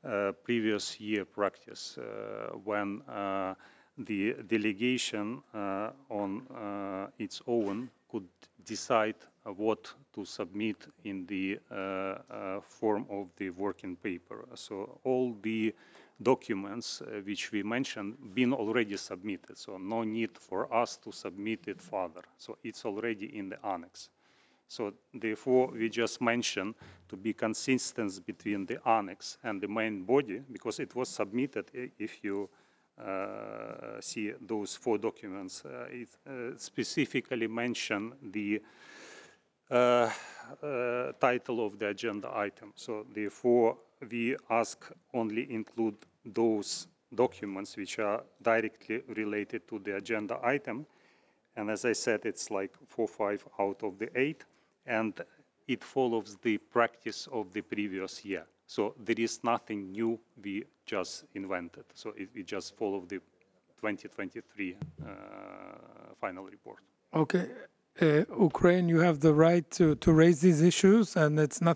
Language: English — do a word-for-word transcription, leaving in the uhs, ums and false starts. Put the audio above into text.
uh, previous year practice uh, when uh, the delegation uh, on uh, its own could decide uh, what to submit in the uh, uh, form of the working paper. So all the documents uh, which we mentioned been already submitted, so no need for us to submit it further. So it's already in the annex. So therefore, we just mentioned to be consistent between the annex and the main body, because it was submitted, if you uh, see those four documents, uh, it uh, specifically mention the uh, uh, title of the agenda item. So therefore, we ask only include those documents which are directly related to the agenda item. And as I said, it's like four, five out of the eight, and it follows the practice of the previous year. So there is nothing new we just invented. So it, we just follow the twenty twenty-three uh, final report. Okay. Uh, Ukraine, you have the right to, to raise these issues, and it's not